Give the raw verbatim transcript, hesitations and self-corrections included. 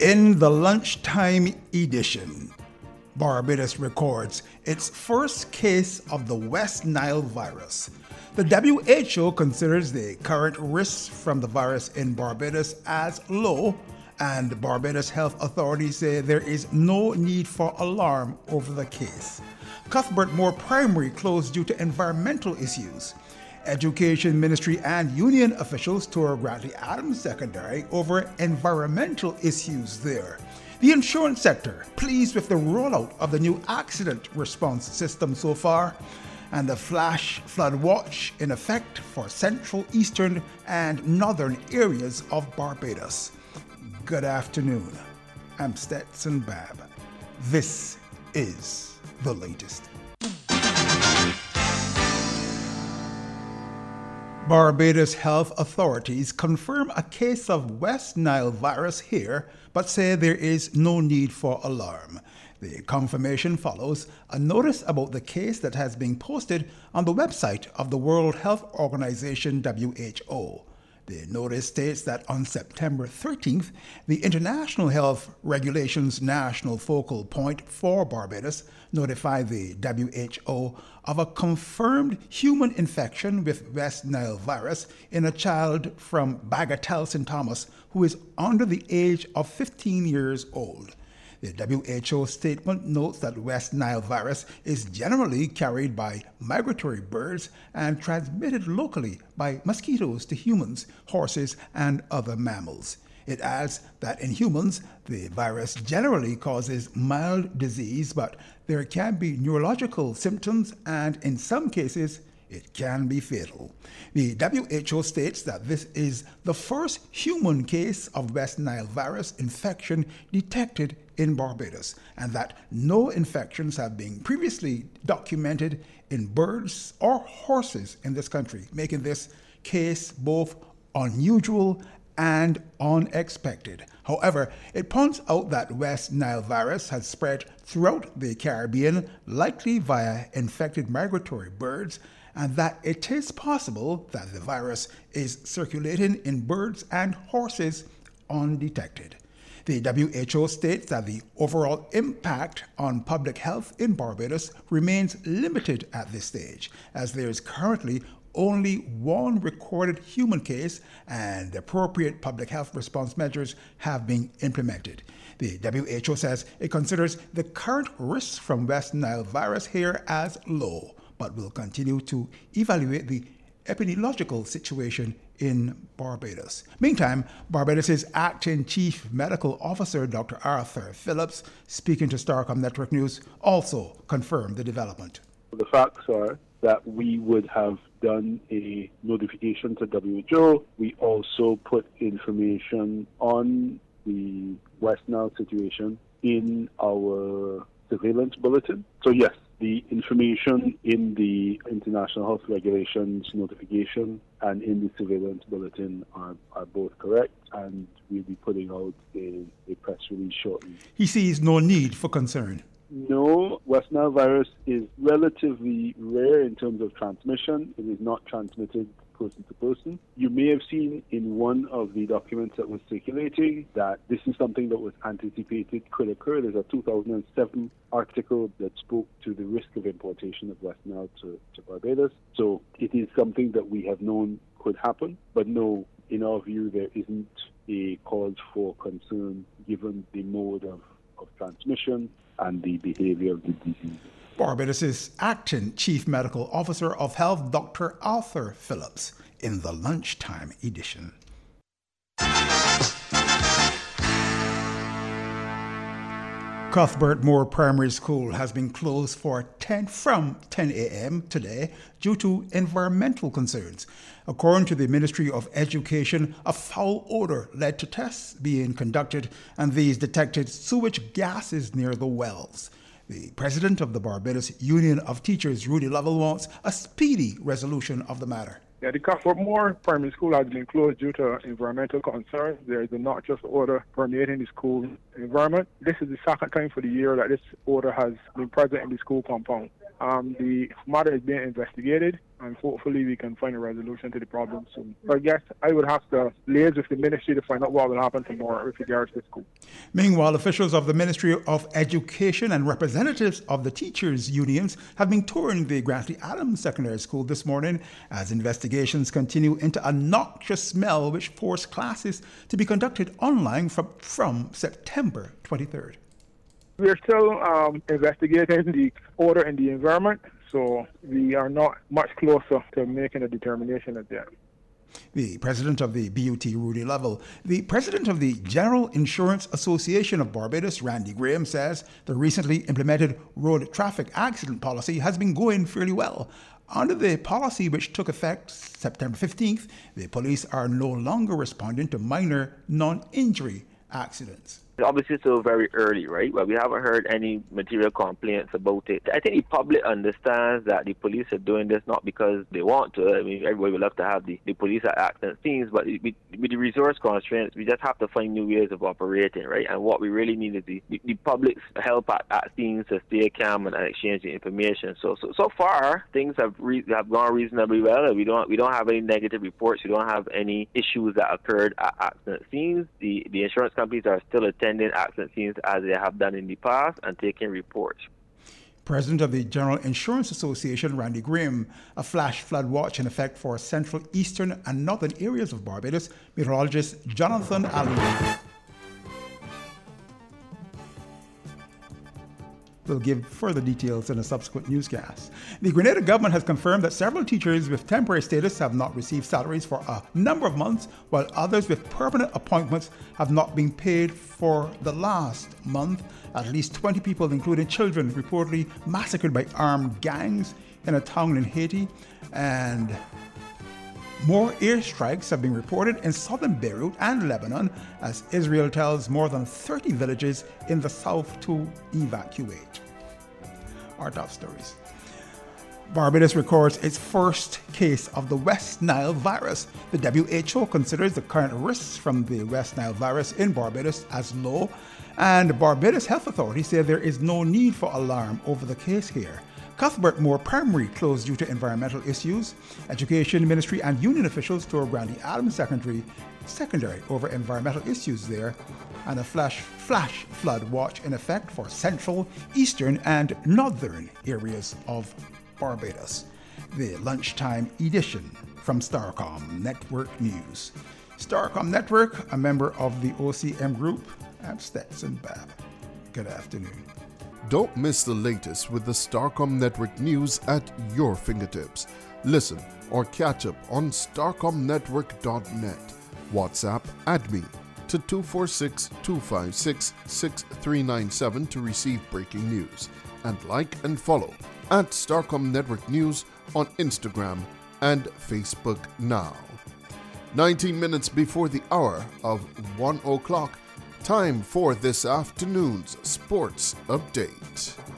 In the lunchtime edition, Barbados records its first case of the West Nile virus. The W H O considers the current risks from the virus in Barbados as low, and Barbados health authorities say there is no need for alarm over the case. Cuthbert Moore Primary closed due to environmental issues. Education Ministry and union officials tour Grantley Adams Secondary over environmental issues there. The insurance sector pleased with the rollout of the new accident response system so far, and the flash flood watch in effect for central, eastern, and northern areas of Barbados. Good afternoon. I'm Stetson Babb. This is the latest. Barbados health authorities confirm a case of West Nile virus here, but say there is no need for alarm. The confirmation follows a notice about the case that has been posted on the website of the World Health Organization, W H O. The notice states that on September thirteenth, the International Health Regulations National Focal Point for Barbados notified the W H O of a confirmed human infection with West Nile virus in a child from Bagatelle Saint Thomas who is under the age of fifteen years old. The W H O statement notes that West Nile virus is generally carried by migratory birds and transmitted locally by mosquitoes to humans, horses, and other mammals. It adds that in humans, the virus generally causes mild disease, but there can be neurological symptoms, and in some cases, it can be fatal. The W H O states that this is the first human case of West Nile virus infection detected in Barbados, and that no infections have been previously documented in birds or horses in this country, making this case both unusual and unexpected. However, it points out that West Nile virus has spread throughout the Caribbean, likely via infected migratory birds, and that it is possible that the virus is circulating in birds and horses undetected. The W H O states that the overall impact on public health in Barbados remains limited at this stage, as there is currently only one recorded human case and appropriate public health response measures have been implemented. The W H O says it considers the current risks from West Nile virus here as low, but will continue to evaluate the epidemiological situation in Barbados. Meantime, Barbados' acting chief medical officer, Doctor Arthur Phillips, speaking to Starcom Network News, also confirmed the development. The facts are that we would have done a notification to W H O. We also put information on the West Nile situation in our surveillance bulletin. So yes, the information in the International Health Regulations notification and in the surveillance bulletin are, are both correct, and we'll be putting out a, a press release shortly. He sees no need for concern. No, West Nile virus is relatively rare in terms of transmission. It is not transmitted person to person. You may have seen in one of the documents that was circulating that this is something that was anticipated could occur. There's a two thousand seven article that spoke to the risk of importation of West Nile to, to Barbados. So it is something that we have known could happen, but no, in our view, there isn't a cause for concern given the mode of, of transmission and the behavior of the disease. Barbados' acting chief medical officer of health, Doctor Arthur Phillips, in the lunchtime edition. Cuthbert Moore Primary School has been closed for ten from ten a.m. today due to environmental concerns. According to the Ministry of Education, a foul odor led to tests being conducted, and these detected sewage gases near the wells. The president of the Barbados Union of Teachers, Rudy Lovell, wants a speedy resolution of the matter. Yeah, the Cuthbert Moore Primary School has been closed due to environmental concerns. There is a noxious odor permeating the school environment. This is the second time for the year that this odor has been present in the school compound. Um, the matter is being investigated, and hopefully we can find a resolution to the problem soon. So I guess I would have to liaise with the ministry to find out what will happen tomorrow with regards to school. Meanwhile, officials of the Ministry of Education and representatives of the teachers' unions have been touring the Grantley Adams Secondary School this morning as investigations continue into a noxious smell which forced classes to be conducted online from, from September twenty-third. We are still um, investigating the odor in the environment, so we are not much closer to making a determination of that. The president of the B U T, Rudy Lovell. The president of the General Insurance Association of Barbados, Randy Graham, says the recently implemented road traffic accident policy has been going fairly well. Under the policy, which took effect September fifteenth, the police are no longer responding to minor non-injury accidents. Obviously, still very early, right? Well, we haven't heard any material complaints about it. I think the public understands that the police are doing this not because they want to. I mean, everybody would love to have the, the police at accident scenes, but with, with the resource constraints, we just have to find new ways of operating, right? And what we really need is the, the, the public's help at, at scenes to stay calm and exchange the information. So, so, so far, things have re- have gone reasonably well. We don't we don't have any negative reports. We don't have any issues that occurred at accident scenes. The the insurance companies are still attending accident scenes as they have done in the past and taking reports. President of the General Insurance Association, Randy Graham. A flash flood watch in effect for central, eastern and northern areas of Barbados. Meteorologist Jonathan Allen will give further details in a subsequent newscast. The Grenada government has confirmed that several teachers with temporary status have not received salaries for a number of months, while others with permanent appointments have not been paid for the last month. At least twenty people, including children, reportedly massacred by armed gangs in a town in Haiti. And more airstrikes have been reported in southern Beirut and Lebanon as Israel tells more than thirty villages in the south to evacuate. Our top stories. Barbados records its first case of the West Nile virus. The W H O considers the current risks from the West Nile virus in Barbados as low, and Barbados health authorities say there is no need for alarm over the case here. Cuthbert Moore Primary closed due to environmental issues. Education Ministry and union officials tour Grantley Adams Secondary, Secondary over environmental issues there. And a flash, flash flood watch in effect for central, eastern and northern areas of Barbados. The lunchtime edition from Starcom Network News. Starcom Network, a member of the O C M Group. I'm Stetson Bab. Good afternoon. Don't miss the latest with the Starcom Network news at your fingertips. Listen or catch up on starcom network dot net. WhatsApp add me to two four six, two five six, six three nine seven to receive breaking news. And like and follow at Starcom Network News on Instagram and Facebook now. nineteen minutes before the hour of one o'clock. Time for this afternoon's sports update.